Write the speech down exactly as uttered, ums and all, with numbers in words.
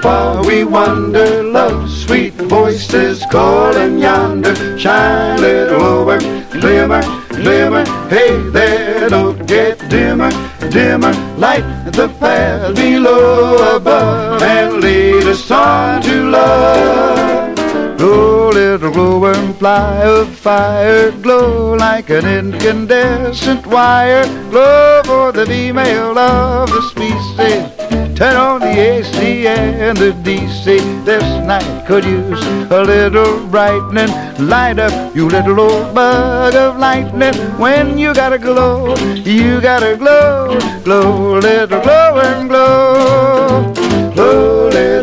while we wonder. Love's sweet voices calling yonder. Shine, little over, glimmer, glimmer. Hey there, don't get dimmer, dimmer. Light the path below, above, and lead us on to love. Glow, little glowworm, fly of fire, glow like an incandescent wire. Glow for the female of the species. Turn on the A C and the D C. This night could use a little brightening. Light up, you little old bug of lightning. When you gotta glow, you gotta glow. Glow, little glowworm, glow. Glow.